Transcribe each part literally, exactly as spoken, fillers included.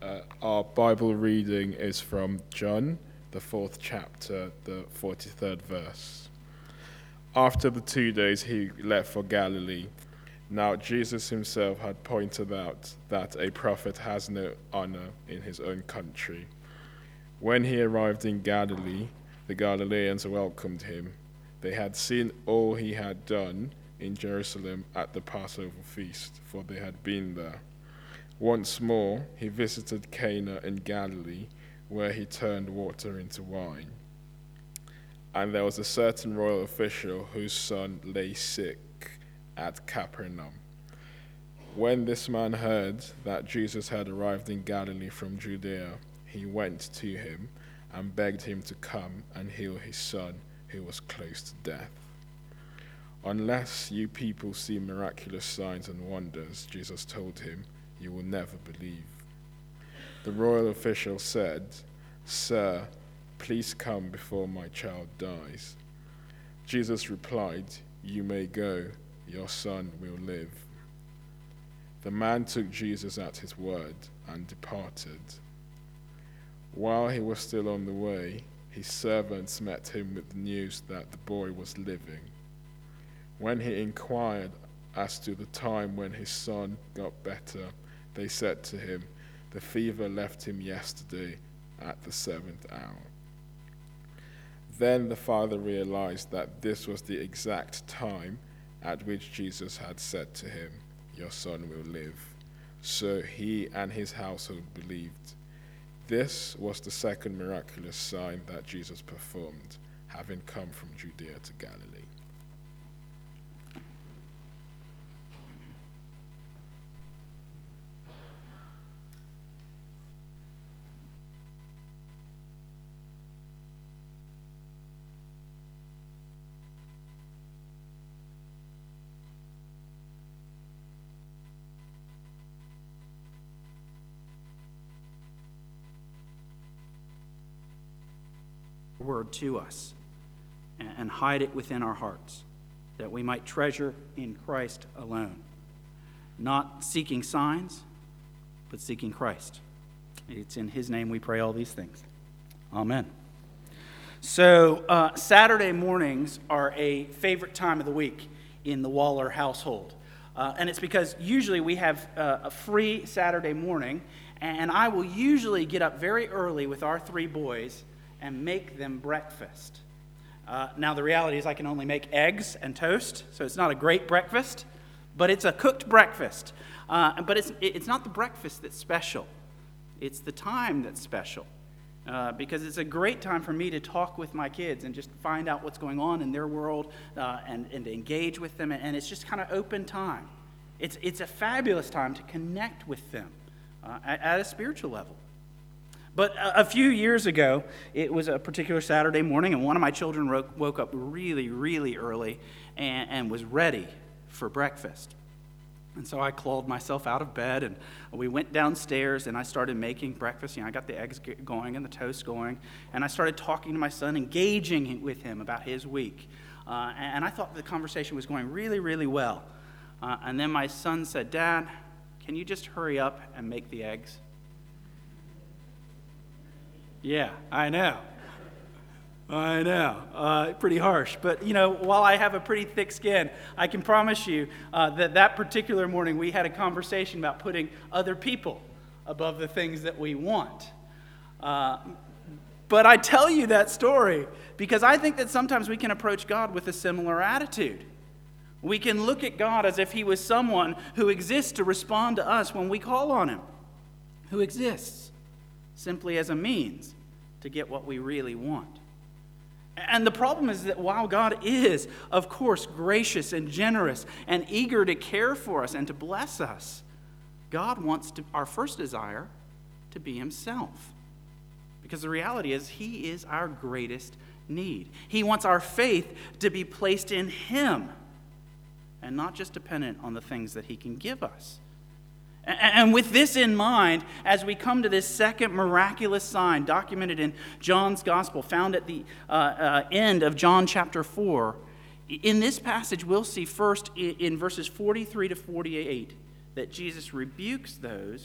Uh, our Bible reading is from John, the fourth chapter, the forty-third verse. After the two days he left for Galilee. Now Jesus himself had pointed out that a prophet has no honor in his own country. When he arrived in Galilee, the Galileans welcomed him. They had seen all he had done in Jerusalem at the Passover feast, for they had been there. Once more, he visited Cana in Galilee, where he turned water into wine. And there was a certain royal official whose son lay sick at Capernaum. When this man heard that Jesus had arrived in Galilee from Judea, he went to him and begged him to come and heal his son, who was close to death. Unless you people see miraculous signs and wonders, Jesus told him, you will never believe. The royal official said, Sir, please come before my child dies. Jesus replied, You may go, your son will live. The man took Jesus at his word and departed. While he was still on the way, his servants met him with the news that the boy was living. When he inquired as to the time when his son got better, they said to him, The fever left him yesterday at the seventh hour. Then the father realized that this was the exact time at which Jesus had said to him, Your son will live. So he and his household believed. This was the second miraculous sign that Jesus performed, having come from Judea to Galilee. Word to us and hide it within our hearts, that we might treasure in Christ alone, not seeking signs, but seeking Christ. It's in his name we pray all these things. Amen. So uh, Saturday mornings are a favorite time of the week in the Waller household. Uh, and it's because usually we have uh, a free Saturday morning, and I will usually get up very early with our three boys and make them breakfast. Uh, now, the reality is I can only make eggs and toast, so it's not a great breakfast, but it's a cooked breakfast. Uh, but it's it's not the breakfast that's special. It's the time that's special, uh, because it's a great time for me to talk with my kids and just find out what's going on in their world uh, and, and to engage with them, and it's just kind of open time. It's, it's a fabulous time to connect with them uh, at, at a spiritual level. But a few years ago, it was a particular Saturday morning, and one of my children woke up really, really early and, and was ready for breakfast. And so I clawed myself out of bed, and we went downstairs, and I started making breakfast. You know, I got the eggs going and the toast going, and I started talking to my son, engaging with him about his week. Uh, and I thought the conversation was going really, really well. Uh, and then my son said, Dad, can you just hurry up and make the eggs? Yeah, I know. I know. Uh, pretty harsh. But, you know, while I have a pretty thick skin, I can promise you uh, that that particular morning we had a conversation about putting other people above the things that we want. Uh, but I tell you that story because I think that sometimes we can approach God with a similar attitude. We can look at God as if he was someone who exists to respond to us when we call on him, who exists simply as a means to get what we really want. And the problem is that while God is, of course, gracious and generous and eager to care for us and to bless us, God wants to, our first desire to be himself. Because the reality is he is our greatest need. He wants our faith to be placed in him and not just dependent on the things that he can give us. And with this in mind, as we come to this second miraculous sign documented in John's Gospel, found at the uh, uh, end of John chapter four, in this passage we'll see first in verses forty-three to forty-eight that Jesus rebukes those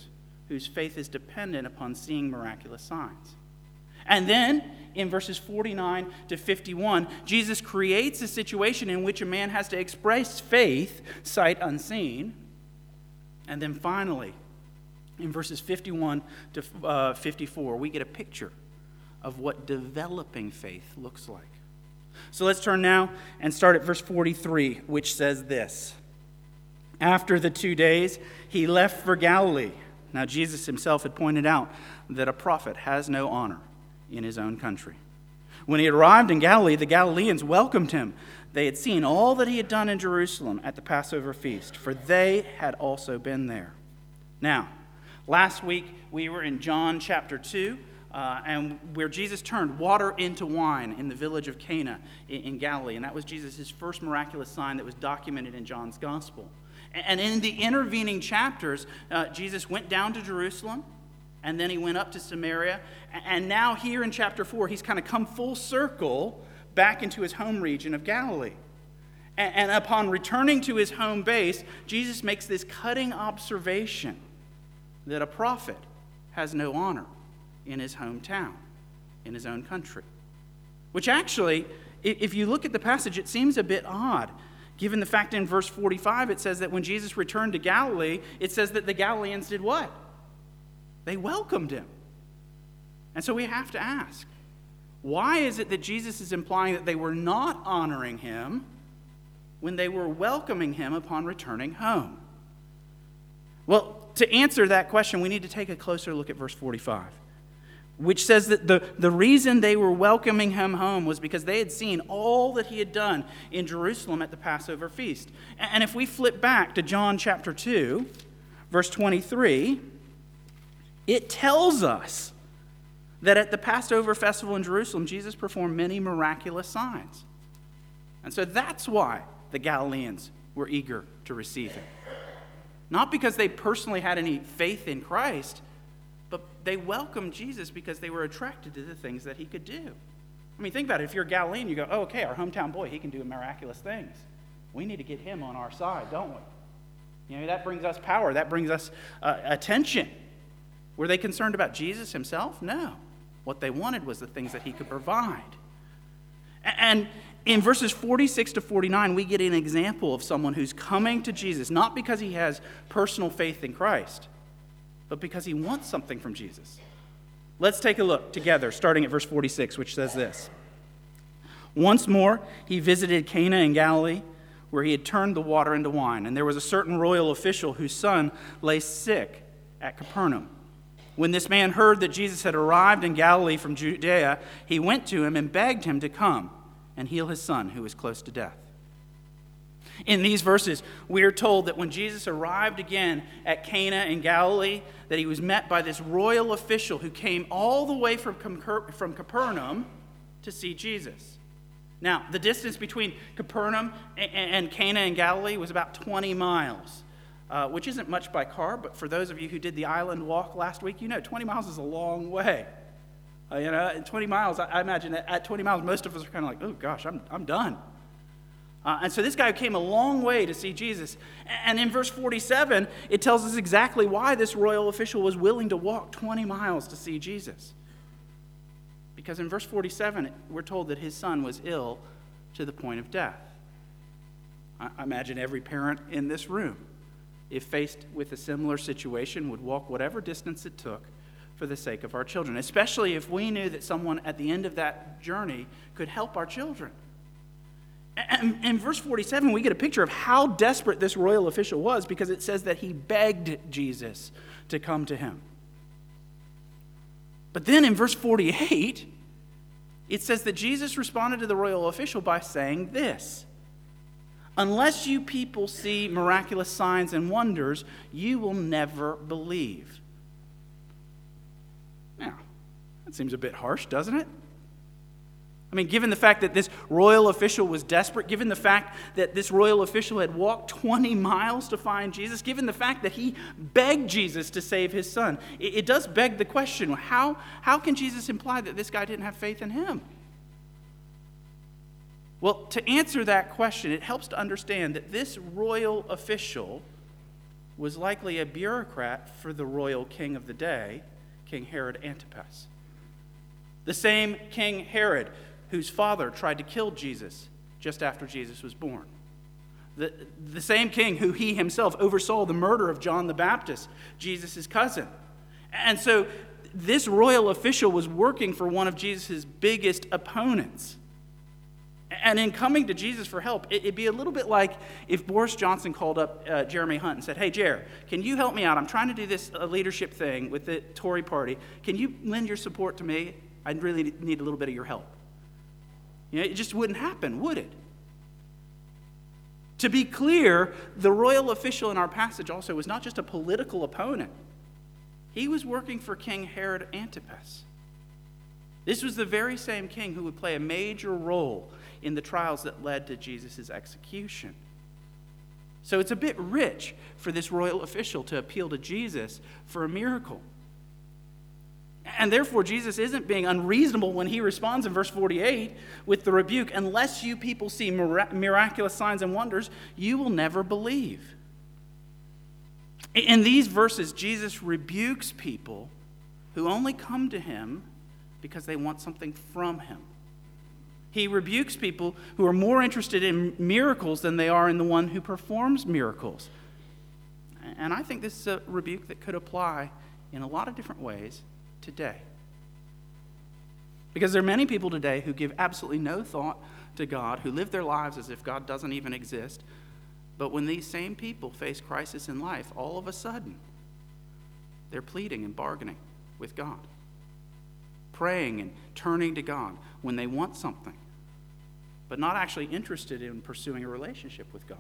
whose faith is dependent upon seeing miraculous signs. And then, in verses forty-nine to fifty-one, Jesus creates a situation in which a man has to express faith, sight unseen. And then finally, in verses fifty-one to fifty-four, we get a picture of what developing faith looks like. So let's turn now and start at verse forty-three, which says this. After the two days, he left for Galilee. Now, Jesus himself had pointed out that a prophet has no honor in his own country. When he arrived in Galilee, the Galileans welcomed him. They had seen all that he had done in Jerusalem at the Passover feast, for they had also been there. Now, last week we were in John chapter two, uh, and where Jesus turned water into wine in the village of Cana in, in Galilee, and that was Jesus' first miraculous sign that was documented in John's gospel. And in the intervening chapters, uh, Jesus went down to Jerusalem, and then he went up to Samaria. And now here in chapter four, he's kind of come full circle back into his home region of Galilee. And, and upon returning to his home base, Jesus makes this cutting observation that a prophet has no honor in his hometown, in his own country. Which actually, if you look at the passage, it seems a bit odd. Given the fact in verse forty-five, it says that when Jesus returned to Galilee, it says that the Galileans did what? They welcomed him. And so we have to ask, why is it that Jesus is implying that they were not honoring him when they were welcoming him upon returning home? Well, to answer that question, we need to take a closer look at verse forty-five. Which says that the, the reason they were welcoming him home was because they had seen all that he had done in Jerusalem at the Passover feast. And if we flip back to John chapter two, verse twenty-three, it tells us that at the Passover festival in Jerusalem, Jesus performed many miraculous signs. And so that's why the Galileans were eager to receive him. Not because they personally had any faith in Christ, but they welcomed Jesus because they were attracted to the things that he could do. I mean, think about it. If you're a Galilean, you go, oh, okay, our hometown boy, he can do miraculous things. We need to get him on our side, don't we? You know, that brings us power. That brings us uh, attention. Were they concerned about Jesus himself? No. What they wanted was the things that he could provide. And in verses forty-six to forty-nine, we get an example of someone who's coming to Jesus, not because he has personal faith in Christ, but because he wants something from Jesus. Let's take a look together, starting at verse forty-six, which says this. Once more, he visited Cana in Galilee, where he had turned the water into wine. And there was a certain royal official whose son lay sick at Capernaum. When this man heard that Jesus had arrived in Galilee from Judea, he went to him and begged him to come and heal his son, who was close to death. In these verses, we are told that when Jesus arrived again at Cana in Galilee, that he was met by this royal official who came all the way from from Capernaum to see Jesus. Now, the distance between Capernaum and Cana in Galilee was about twenty miles, uh, which isn't much by car, but for those of you who did the island walk last week, you know twenty miles is a long way. Uh, you know, twenty miles, I, I imagine that at twenty miles, most of us are kind of like, oh gosh, I'm I'm done. Uh, and so this guy came a long way to see Jesus. And in verse forty-seven, it tells us exactly why this royal official was willing to walk twenty miles to see Jesus. Because in verse forty-seven, we're told that his son was ill to the point of death. I imagine every parent in this room, if faced with a similar situation, would walk whatever distance it took for the sake of our children, especially if we knew that someone at the end of that journey could help our children. And in verse forty-seven, we get a picture of how desperate this royal official was, because it says that he begged Jesus to come to him. But then in verse forty-eight, it says that Jesus responded to the royal official by saying this: unless you people see miraculous signs and wonders, you will never believe. Now, that seems a bit harsh, doesn't it? I mean, given the fact that this royal official was desperate, given the fact that this royal official had walked twenty miles to find Jesus, given the fact that he begged Jesus to save his son, it, it does beg the question, how, how can Jesus imply that this guy didn't have faith in him? Well, to answer that question, it helps to understand that this royal official was likely a bureaucrat for the royal king of the day, King Herod Antipas. The same King Herod whose father tried to kill Jesus just after Jesus was born. The, the same king who he himself oversaw the murder of John the Baptist, Jesus' cousin. And so this royal official was working for one of Jesus' biggest opponents. And in coming to Jesus for help, it'd be a little bit like if Boris Johnson called up uh, Jeremy Hunt and said, "Hey, Jer, can you help me out? I'm trying to do this uh, leadership thing with the Tory party. Can you lend your support to me? I really need a little bit of your help." You know, it just wouldn't happen, would it? To be clear, the royal official in our passage also was not just a political opponent. He was working for King Herod Antipas. This was the very same king who would play a major role in the trials that led to Jesus' execution. So it's a bit rich for this royal official to appeal to Jesus for a miracle. And therefore, Jesus isn't being unreasonable when he responds in verse forty-eight with the rebuke, "Unless you people see miraculous signs and wonders, you will never believe." In these verses, Jesus rebukes people who only come to him because they want something from him. He rebukes people who are more interested in miracles than they are in the one who performs miracles. And I think this is a rebuke that could apply in a lot of different ways today. Because there are many people today who give absolutely no thought to God, who live their lives as if God doesn't even exist. But when these same people face crisis in life, all of a sudden, they're pleading and bargaining with God, praying and turning to God when they want something, but not actually interested in pursuing a relationship with God.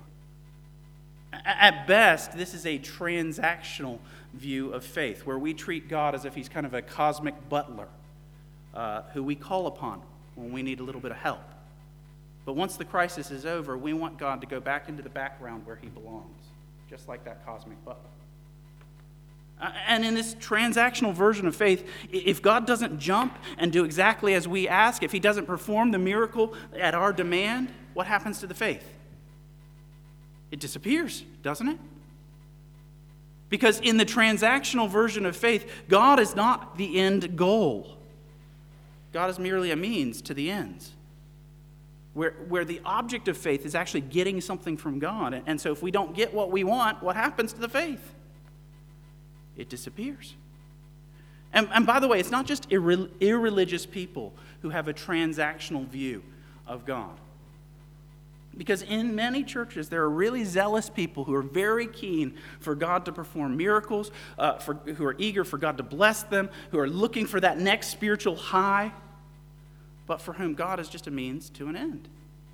At best, this is a transactional view of faith, where we treat God as if he's kind of a cosmic butler uh, who we call upon when we need a little bit of help. But once the crisis is over, we want God to go back into the background where he belongs, just like that cosmic butler. Uh, and in this transactional version of faith, if God doesn't jump and do exactly as we ask, if he doesn't perform the miracle at our demand, what happens to the faith? It disappears, doesn't it? Because in the transactional version of faith, God is not the end goal. God is merely a means to the ends. Where, where the object of faith is actually getting something from God. And so if we don't get what we want, what happens to the faith? It disappears. And, and by the way, it's not just irre- irreligious people who have a transactional view of God. Because in many churches, there are really zealous people who are very keen for God to perform miracles, uh, for, who are eager for God to bless them, who are looking for that next spiritual high, but for whom God is just a means to an end.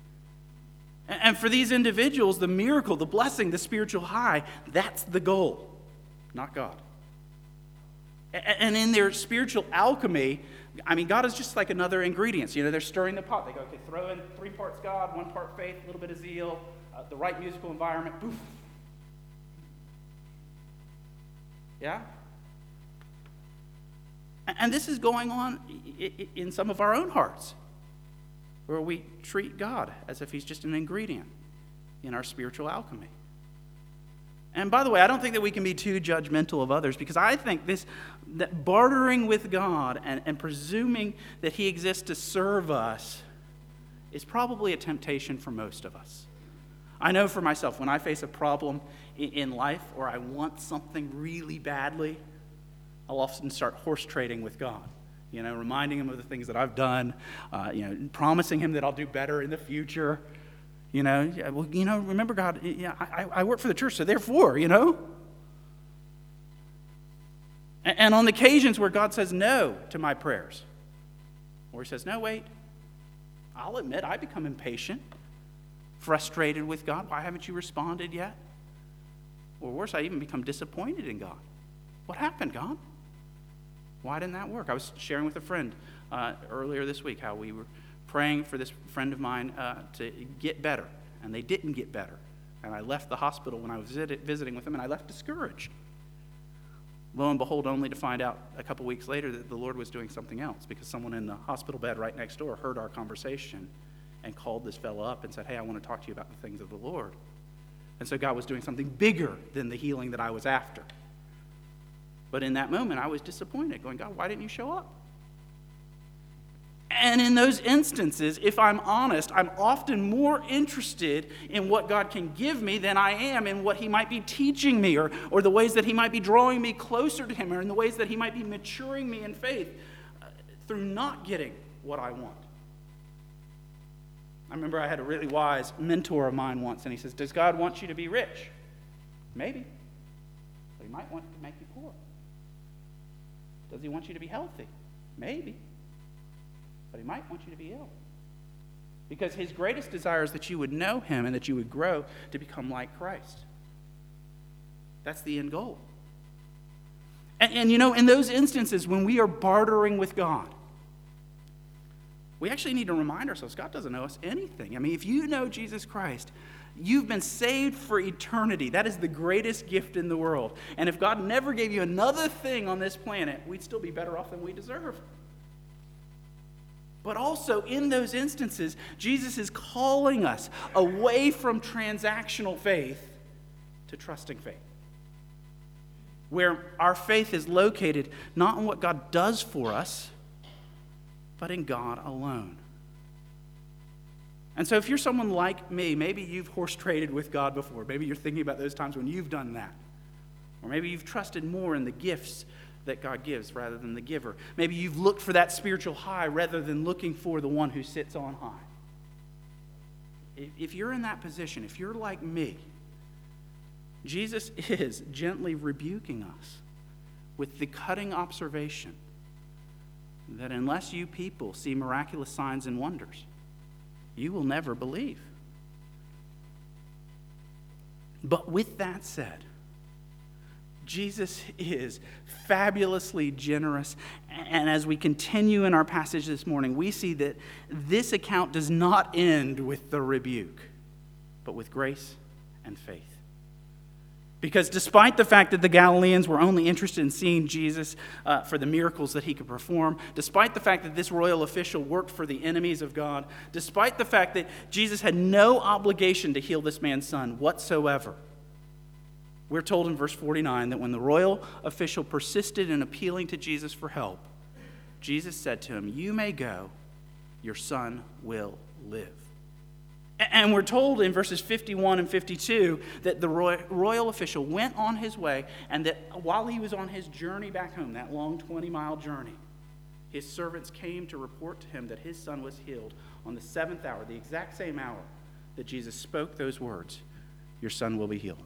And, and for these individuals, the miracle, the blessing, the spiritual high, that's the goal, not God. And, and in their spiritual alchemy, I mean, God is just like another ingredient. You know, they're stirring the pot. They go, okay, throw in three parts God, one part faith, a little bit of zeal, uh, the right musical environment, poof. Yeah? And this is going on in some of our own hearts, where we treat God as if he's just an ingredient in our spiritual alchemy. And by the way, I don't think that we can be too judgmental of others, because I think this, that bartering with God and, and presuming that he exists to serve us is probably a temptation for most of us. I know for myself, when I face a problem in, in life, or I want something really badly, I'll often start horse trading with God. You know, reminding him of the things that I've done, uh, you know, promising him that I'll do better in the future. You know, yeah, well, you know, remember, God, yeah, I, I work for the church, so therefore, you know. And, and on the occasions where God says no to my prayers, or he says, no, wait, I'll admit I become impatient, frustrated with God. Why haven't you responded yet? Or worse, I even become disappointed in God. What happened, God? Why didn't that work? I was sharing with a friend uh, earlier this week how we were praying for this friend of mine uh, to get better, and they didn't get better. And I left the hospital when I was visit- visiting with them, and I left discouraged. Lo and behold, only to find out a couple weeks later that the Lord was doing something else, because someone in the hospital bed right next door heard our conversation and called this fellow up and said, hey, I want to talk to you about the things of the Lord. And so God was doing something bigger than the healing that I was after. But in that moment, I was disappointed, going, God, why didn't you show up? And in those instances, if I'm honest, I'm often more interested in what God can give me than I am in what he might be teaching me, or, or the ways that he might be drawing me closer to him, or in the ways that he might be maturing me in faith uh, through not getting what I want. I remember I had a really wise mentor of mine once, and he says, does God want you to be rich? Maybe. But he might want to make you poor. Does he want you to be healthy? Maybe. But he might want you to be ill. Because his greatest desire is that you would know him and that you would grow to become like Christ. That's the end goal. And, and you know, in those instances when we are bartering with God, we actually need to remind ourselves, God doesn't owe us anything. I mean, if you know Jesus Christ, you've been saved for eternity. That is the greatest gift in the world. And if God never gave you another thing on this planet, we'd still be better off than we deserve. But also, in those instances, Jesus is calling us away from transactional faith to trusting faith, where our faith is located not in what God does for us, but in God alone. And so if you're someone like me, maybe you've horse traded with God before. Maybe you're thinking about those times when you've done that. Or maybe you've trusted more in the gifts that God gives rather than the giver. Maybe you've looked for that spiritual high rather than looking for the one who sits on high. If you're in that position, if you're like me, Jesus is gently rebuking us with the cutting observation that unless you people see miraculous signs and wonders, you will never believe. But with that said, Jesus is fabulously generous. And as we continue in our passage this morning, we see that this account does not end with the rebuke, but with grace and faith. Because despite the fact that the Galileans were only interested in seeing Jesus uh, for the miracles that he could perform, despite the fact that this royal official worked for the enemies of God, despite the fact that Jesus had no obligation to heal this man's son whatsoever, we're told in verse forty-nine that when the royal official persisted in appealing to Jesus for help, Jesus said to him, "You may go, your son will live." And we're told in verses fifty-one and fifty-two that the royal official went on his way, and that while he was on his journey back home, that long twenty-mile journey, his servants came to report to him that his son was healed on the seventh hour, the exact same hour that Jesus spoke those words, "Your son will be healed."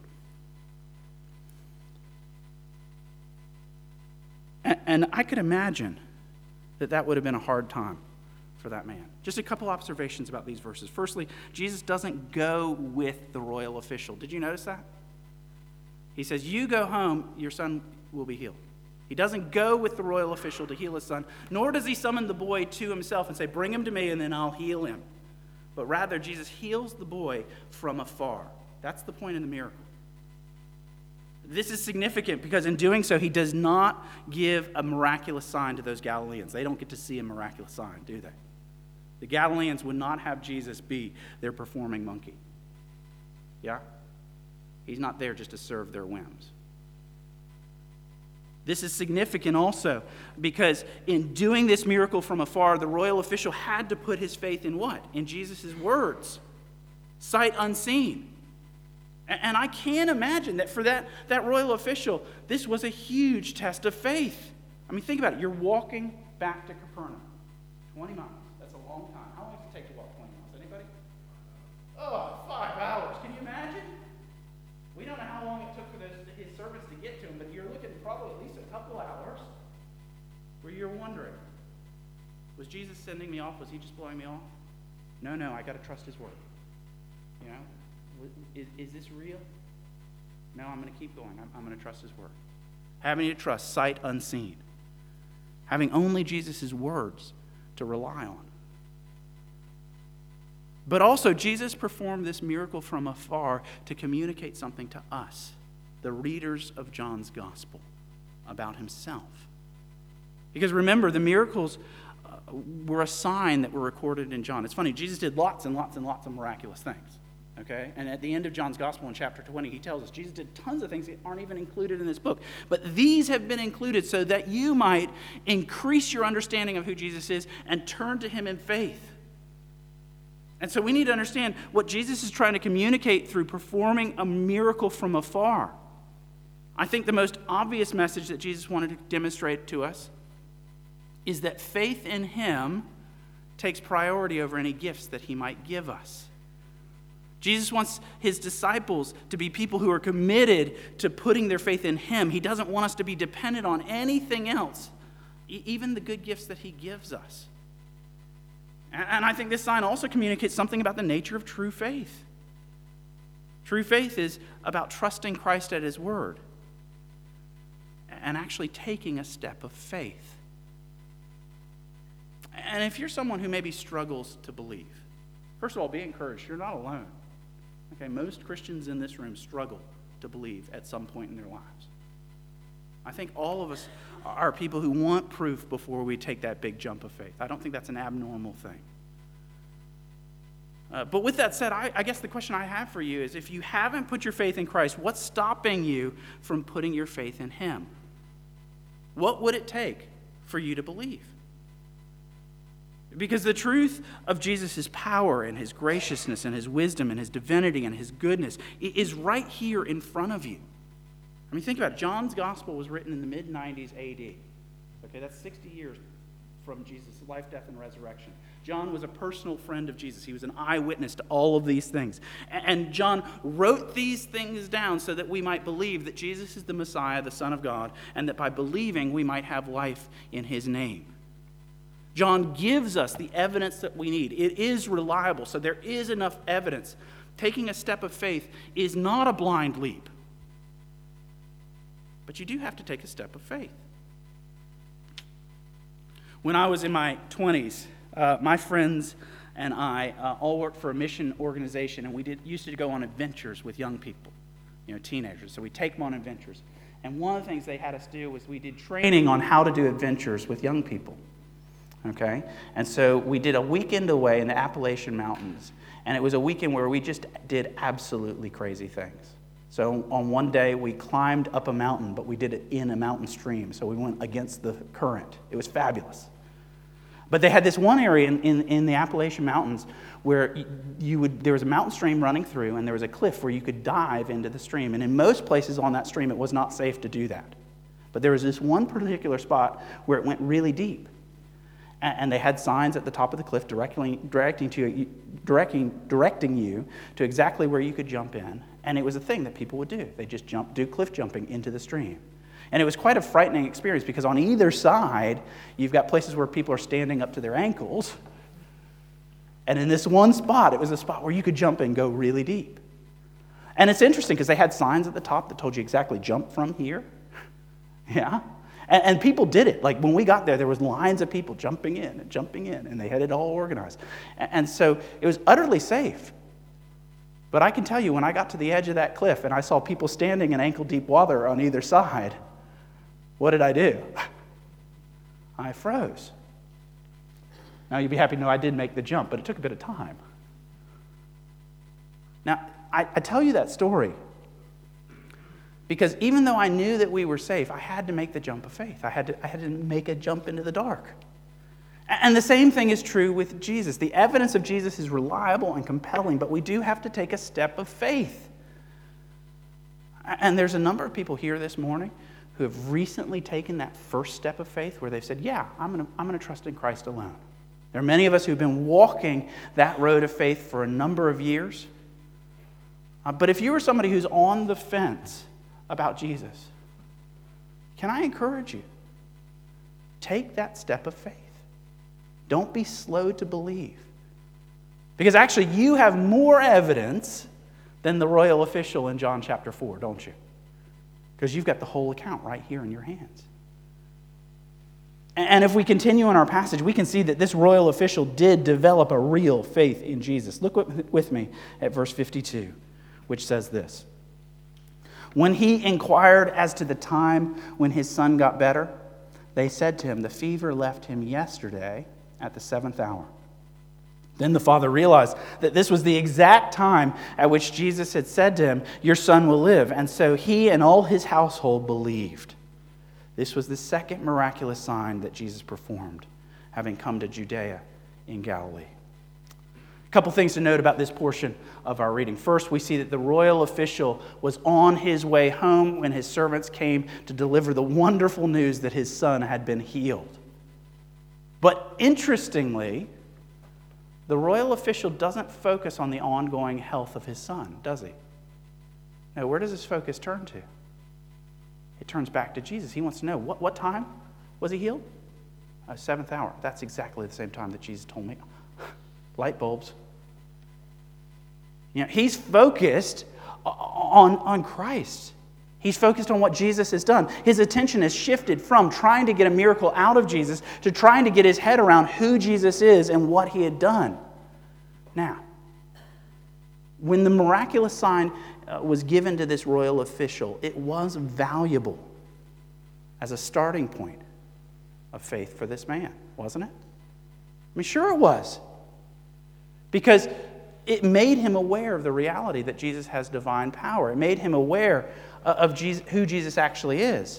And I could imagine that that would have been a hard time for that man. Just a couple observations about these verses. Firstly, Jesus doesn't go with the royal official. Did you notice that? He says, "You go home, your son will be healed." He doesn't go with the royal official to heal his son, nor does he summon the boy to himself and say, "Bring him to me and then I'll heal him." But rather, Jesus heals the boy from afar. That's the point in the miracle. This is significant because in doing so, he does not give a miraculous sign to those Galileans. They don't get to see a miraculous sign, do they? The Galileans would not have Jesus be their performing monkey. Yeah? He's not there just to serve their whims. This is significant also because in doing this miracle from afar, the royal official had to put his faith in what? In Jesus' words. Sight unseen. And I can't imagine that for that, that royal official, this was a huge test of faith. I mean, think about it. You're walking back to Capernaum. twenty miles. That's a long time. How long does it take to walk twenty miles? Anybody? Oh, five hours. Can you imagine? We don't know how long it took for those, his servants to get to him, but you're looking probably at least a couple hours where you're wondering, was Jesus sending me off? Was he just blowing me off? No, no, I got to trust his word. You know? Is, is this real? No, I'm going to keep going. I'm, I'm going to trust his word. Having to trust, sight unseen. Having only Jesus' words to rely on. But also, Jesus performed this miracle from afar to communicate something to us, the readers of John's gospel, about himself. Because remember, the miracles uh, were a sign that were recorded in John. It's funny, Jesus did lots and lots and lots of miraculous things. Okay? And at the end of John's Gospel in chapter twenty, he tells us Jesus did tons of things that aren't even included in this book. But these have been included so that you might increase your understanding of who Jesus is and turn to him in faith. And so we need to understand what Jesus is trying to communicate through performing a miracle from afar. I think the most obvious message that Jesus wanted to demonstrate to us is that faith in him takes priority over any gifts that he might give us. Jesus wants his disciples to be people who are committed to putting their faith in him. He doesn't want us to be dependent on anything else, even the good gifts that he gives us. And I think this sign also communicates something about the nature of true faith. True faith is about trusting Christ at his word and actually taking a step of faith. And if you're someone who maybe struggles to believe, first of all, be encouraged. You're not alone. Okay, most Christians in this room struggle to believe at some point in their lives. I think all of us are people who want proof before we take that big jump of faith. I don't think that's an abnormal thing. Uh, but with that said, I, I guess the question I have for you is, if you haven't put your faith in Christ, what's stopping you from putting your faith in him? What would it take for you to believe? Because the truth of Jesus' power and his graciousness and his wisdom and his divinity and his goodness is right here in front of you. I mean, think about it. John's gospel was written in the mid nineties A D. Okay, that's sixty years from Jesus' life, death, and resurrection. John was a personal friend of Jesus. He was an eyewitness to all of these things. And John wrote these things down so that we might believe that Jesus is the Messiah, the Son of God, and that by believing we might have life in his name. John gives us the evidence that we need. It is reliable, so there is enough evidence. Taking a step of faith is not a blind leap. But you do have to take a step of faith. When I was in my twenties, uh, my friends and I uh, all worked for a mission organization, and we did used to go on adventures with young people, you know, teenagers. So we take them on adventures. And one of the things they had us do was we did training on how to do adventures with young people. Okay? And so we did a weekend away in the Appalachian Mountains, and it was a weekend where we just did absolutely crazy things. So on one day, we climbed up a mountain, but we did it in a mountain stream. So we went against the current. It was fabulous. But they had this one area in, in, in the Appalachian Mountains where you would there was a mountain stream running through, and there was a cliff where you could dive into the stream. And in most places on that stream, it was not safe to do that. But there was this one particular spot where it went really deep. And, and they had signs at the top of the cliff directly, directing, to, directing, directing you to exactly where you could jump in. And it was a thing that people would do. They just jump, do cliff jumping into the stream. And it was quite a frightening experience because on either side, you've got places where people are standing up to their ankles. And in this one spot, it was a spot where you could jump and go really deep. And it's interesting because they had signs at the top that told you exactly jump from here. Yeah. And, and people did it. Like when we got there, there was lines of people jumping in and jumping in, and they had it all organized. And, and so it was utterly safe. But I can tell you, when I got to the edge of that cliff and I saw people standing in ankle-deep water on either side, what did I do? I froze. Now, you'd be happy to know I did make the jump, but it took a bit of time. Now, I, I tell you that story because even though I knew that we were safe, I had to make the jump of faith. I had to, I had to make a jump into the dark. And the same thing is true with Jesus. The evidence of Jesus is reliable and compelling, but we do have to take a step of faith. And there's a number of people here this morning who have recently taken that first step of faith where they've said, yeah, I'm going to I'm going to trust in Christ alone. There are many of us who've been walking that road of faith for a number of years. Uh, but if you are somebody who's on the fence about Jesus, can I encourage you? Take that step of faith. Don't be slow to believe. Because actually, you have more evidence than the royal official in John chapter four, don't you? Because you've got the whole account right here in your hands. And if we continue in our passage, we can see that this royal official did develop a real faith in Jesus. Look with me at verse fifty-two, which says this. When he inquired as to the time when his son got better, they said to him, the fever left him yesterday at the seventh hour. Then the father realized that this was the exact time at which Jesus had said to him, "Your son will live." And so he and all his household believed. This was the second miraculous sign that Jesus performed, having come to Judea in Galilee. A couple things to note about this portion of our reading. First, we see that the royal official was on his way home when his servants came to deliver the wonderful news that his son had been healed. But interestingly, the royal official doesn't focus on the ongoing health of his son, does he? No, where does his focus turn to? It turns back to Jesus. He wants to know, what, what time was he healed? Uh, seventh hour. That's exactly the same time that Jesus told me. Light bulbs. You know, he's focused on, on Christ. He's focused on what Jesus has done. His attention has shifted from trying to get a miracle out of Jesus to trying to get his head around who Jesus is and what he had done. Now, when the miraculous sign uh, was given to this royal official, it was valuable as a starting point of faith for this man, wasn't it? I mean, sure it was. Because it made him aware of the reality that Jesus has divine power. It made him aware of Jesus, who Jesus actually is.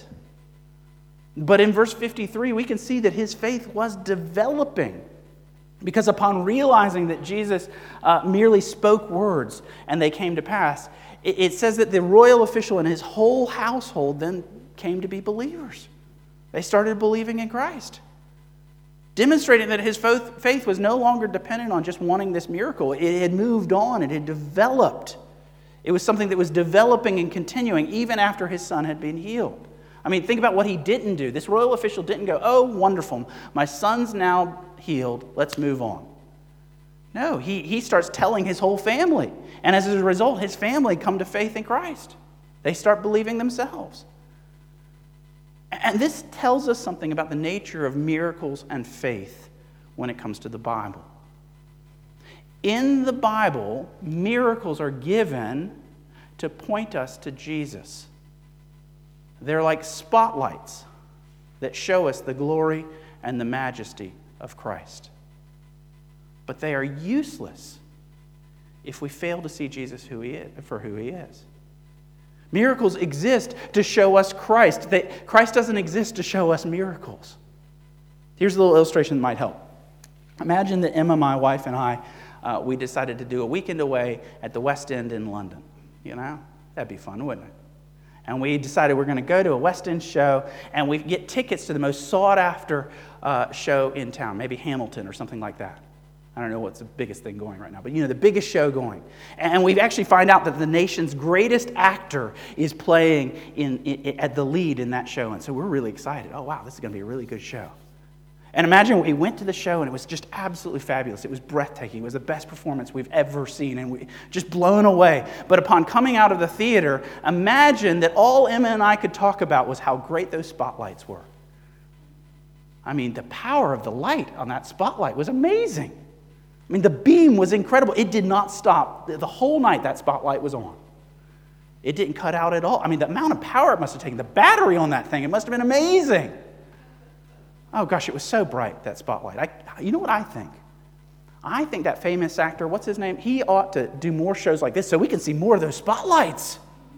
But in verse fifty-three, we can see that his faith was developing. Because upon realizing that Jesus uh, merely spoke words and they came to pass, it, it says that the royal official and his whole household then came to be believers. They started believing in Christ, demonstrating that his faith was no longer dependent on just wanting this miracle. It had moved on. It had developed. It was something that was developing and continuing even after his son had been healed. I mean, think about what he didn't do. This royal official didn't go, "Oh, wonderful, my son's now healed. Let's move on." No, he, he starts telling his whole family. And as a result, his family come to faith in Christ. They start believing themselves. And this tells us something about the nature of miracles and faith when it comes to the Bible. In the Bible, miracles are given to point us to Jesus. They're like spotlights that show us the glory and the majesty of Christ. But they are useless if we fail to see Jesus who he is, for who he is. Miracles exist to show us Christ. They, Christ doesn't exist to show us miracles. Here's a little illustration that might help. Imagine that Emma, my wife, and I, uh, we decided to do a weekend away at the West End in London. You know, that'd be fun, wouldn't it? And we decided we're going to go to a West End show, and we get tickets to the most sought-after uh, show in town, maybe Hamilton or something like that. I don't know what's the biggest thing going right now, but you know, the biggest show going. And we actually find out that the nation's greatest actor is playing in, in, at the lead in that show. And so we're really excited. Oh, wow, this is going to be a really good show. And imagine we went to the show and it was just absolutely fabulous. It was breathtaking. It was the best performance we've ever seen, and we just blown away. But upon coming out of the theater, imagine that all Emma and I could talk about was how great those spotlights were. I mean, the power of the light on that spotlight was amazing. I mean, the beam was incredible. It did not stop. The whole night that spotlight was on. It didn't cut out at all. I mean, the amount of power it must have taken, the battery on that thing, it must have been amazing. Oh, gosh, it was so bright, that spotlight. I, you know what I think? I think that famous actor, what's his name? He ought to do more shows like this so we can see more of those spotlights.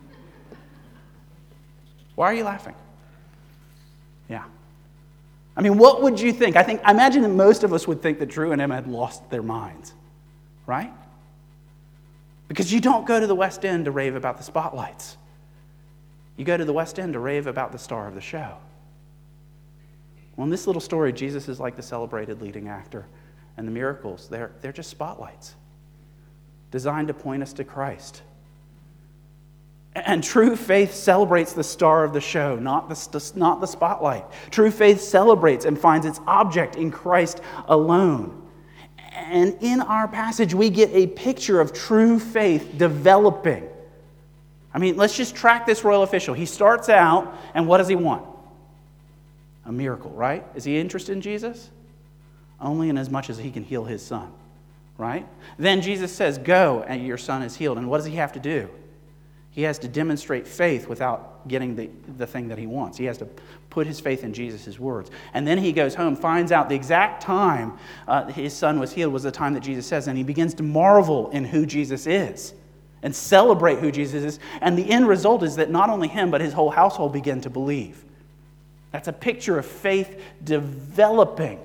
Why are you laughing? Yeah. I mean, what would you think? I think, I imagine that most of us would think that Drew and Emma had lost their minds, right? Because you don't go to the West End to rave about the spotlights. You go to the West End to rave about the star of the show. Well, in this little story, Jesus is like the celebrated leading actor, and the miracles, they're, they're just spotlights designed to point us to Christ. And true faith celebrates the star of the show, not the, not the spotlight. True faith celebrates and finds its object in Christ alone. And in our passage, we get a picture of true faith developing. I mean, let's just track this royal official. He starts out, and what does he want? A miracle, right? Is he interested in Jesus? Only in as much as he can heal his son, right? Then Jesus says, "Go, and your son is healed." And what does he have to do? He has to demonstrate faith without getting the, the thing that he wants. He has to put his faith in Jesus' words. And then he goes home, finds out the exact time uh, his son was healed was the time that Jesus says, and he begins to marvel in who Jesus is and celebrate who Jesus is. And the end result is that not only him, but his whole household begin to believe. That's a picture of faith developing.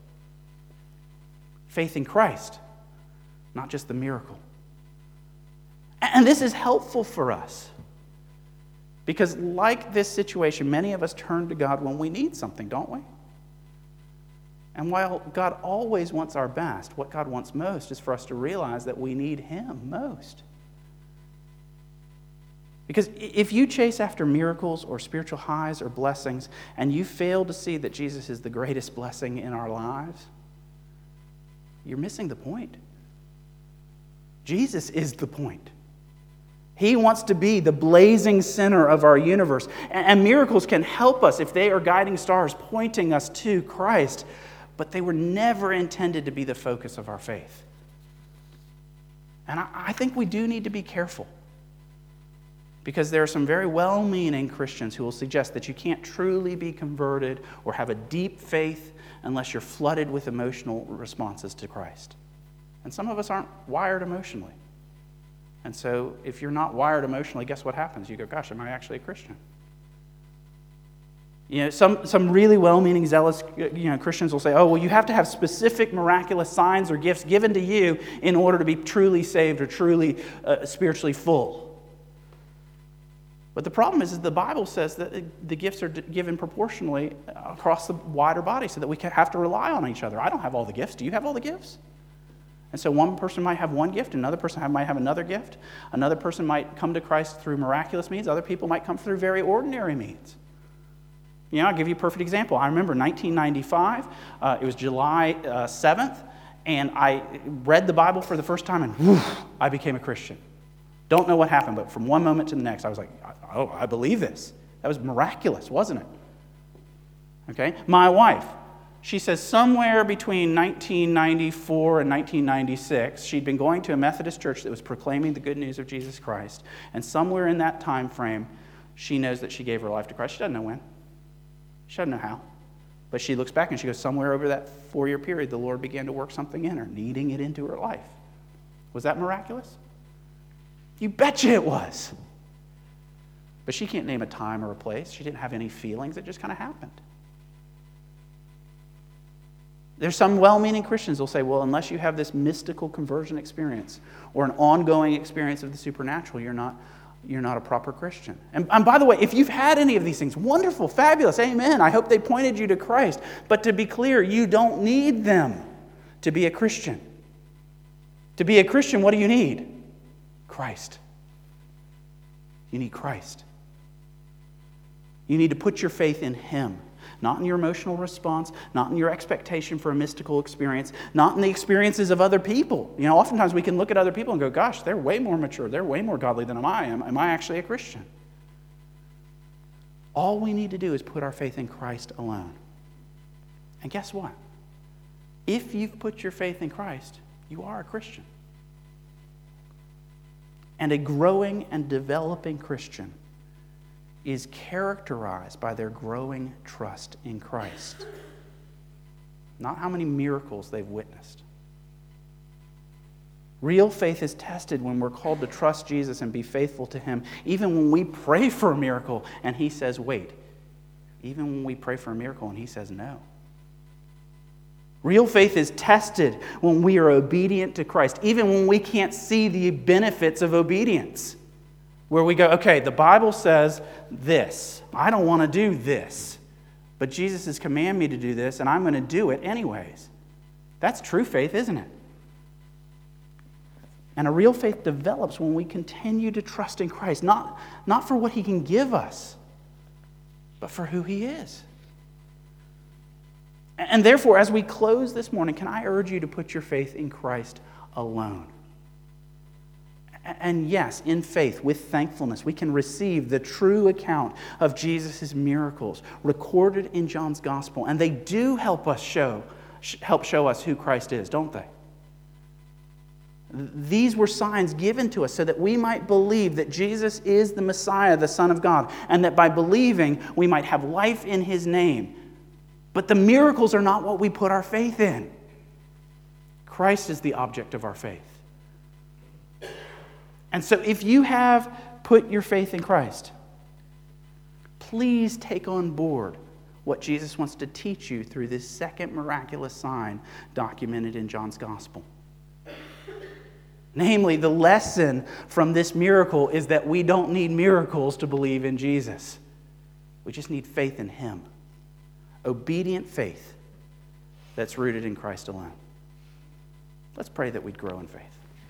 Faith in Christ, not just the miracle. And this is helpful for us. Because like this situation, many of us turn to God when we need something, don't we? And while God always wants our best, what God wants most is for us to realize that we need him most. Because if you chase after miracles or spiritual highs or blessings, and you fail to see that Jesus is the greatest blessing in our lives, you're missing the point. Jesus is the point. He wants to be the blazing center of our universe. And miracles can help us if they are guiding stars pointing us to Christ, but they were never intended to be the focus of our faith. And I think we do need to be careful, because there are some very well-meaning Christians who will suggest that you can't truly be converted or have a deep faith unless you're flooded with emotional responses to Christ. And some of us aren't wired emotionally. And so if you're not wired emotionally, guess what happens? You go, gosh, am I actually a Christian? You know, some, some really well-meaning, zealous you know, Christians will say, oh, well, you have to have specific miraculous signs or gifts given to you in order to be truly saved or truly uh, spiritually full. But the problem is, is the Bible says that the gifts are given proportionally across the wider body so that we have to rely on each other. I don't have all the gifts. Do you have all the gifts? And so one person might have one gift, another person might have another gift. Another person might come to Christ through miraculous means. Other people might come through very ordinary means. You know, I'll give you a perfect example. I remember nineteen ninety-five. Uh, it was July uh, seventh, and I read the Bible for the first time, and whew, I became a Christian. Don't know what happened, but from one moment to the next, I was like, oh, I believe this. That was miraculous, wasn't it? Okay? My wife, she says somewhere between nineteen ninety-four and nineteen ninety-six, she'd been going to a Methodist church that was proclaiming the good news of Jesus Christ, and somewhere in that time frame, she knows that she gave her life to Christ. She doesn't know when. She doesn't know how. But she looks back and she goes, somewhere over that four-year period, the Lord began to work something in her, kneading it into her life. Was that miraculous? You betcha it was. But she can't name a time or a place. She didn't have any feelings. It just kind of happened. There's some well-meaning Christians who will say, well, unless you have this mystical conversion experience or an ongoing experience of the supernatural, you're not, you're not a proper Christian. And, and by the way, if you've had any of these things, wonderful, fabulous, amen. I hope they pointed you to Christ. But to be clear, you don't need them to be a Christian. To be a Christian, what do you need? Christ. You need Christ. You need to put your faith in Him, not in your emotional response, not in your expectation for a mystical experience, not in the experiences of other people. You know, oftentimes we can look at other people and go, gosh, they're way more mature, they're way more godly than I am. Am I actually a Christian? All we need to do is put our faith in Christ alone. And guess what? If you've put your faith in Christ, you are a Christian. And a growing and developing Christian is characterized by their growing trust in Christ, not how many miracles they've witnessed. Real faith is tested when we're called to trust Jesus and be faithful to Him, even when we pray for a miracle and He says, wait. Even when we pray for a miracle and He says, no. Real faith is tested when we are obedient to Christ, even when we can't see the benefits of obedience. Where we go, okay, the Bible says this. I don't want to do this. But Jesus has commanded me to do this, and I'm going to do it anyways. That's true faith, isn't it? And a real faith develops when we continue to trust in Christ, not, not for what He can give us, but for who He is. And therefore, as we close this morning, can I urge you to put your faith in Christ alone? And yes, in faith, with thankfulness, we can receive the true account of Jesus' miracles recorded in John's Gospel. And they do help us show, help show us who Christ is, don't they? These were signs given to us so that we might believe that Jesus is the Messiah, the Son of God, and that by believing we might have life in his name. But the miracles are not what we put our faith in. Christ is the object of our faith. And so if you have put your faith in Christ, please take on board what Jesus wants to teach you through this second miraculous sign documented in John's Gospel. Namely, the lesson from this miracle is that we don't need miracles to believe in Jesus. We just need faith in him. Obedient faith that's rooted in Christ alone. Let's pray that we'd grow in faith.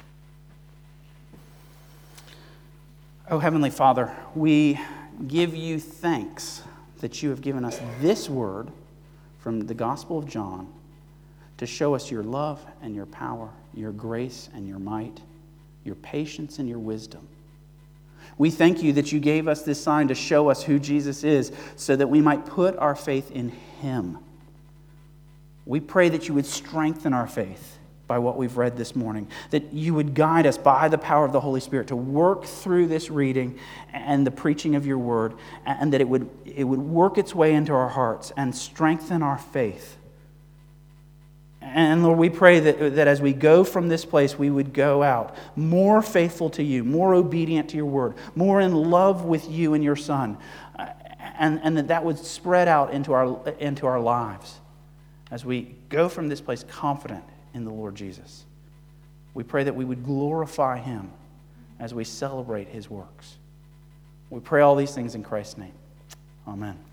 Oh, Heavenly Father, we give you thanks that you have given us this word from the Gospel of John to show us your love and your power, your grace and your might, your patience and your wisdom. We thank you that you gave us this sign to show us who Jesus is so that we might put our faith in him. We pray that you would strengthen our faith by what we've read this morning, that you would guide us by the power of the Holy Spirit to work through this reading and the preaching of your word, and that it would, it would work its way into our hearts and strengthen our faith. And Lord, we pray that, that as we go from this place, we would go out more faithful to you, more obedient to your word, more in love with you and your Son, uh, and, and that that would spread out into our, into our lives as we go from this place confident in the Lord Jesus. We pray that we would glorify him as we celebrate his works. We pray all these things in Christ's name. Amen.